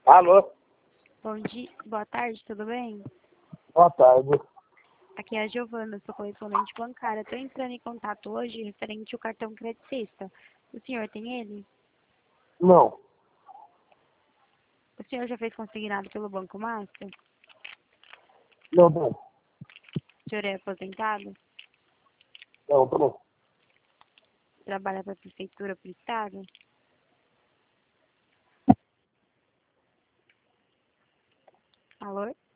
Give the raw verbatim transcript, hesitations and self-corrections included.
Alô? Bom dia, boa tarde, tudo bem? Boa tarde. Aqui é a Giovana, sou correspondente bancária. Estou entrando em contato hoje referente ao cartão Credicista. O senhor tem ele? Não. O senhor já fez consignado pelo Banco Master? Não, não. O senhor é aposentado? Não, tô não. Trabalha para a prefeitura, para o estado? Alô?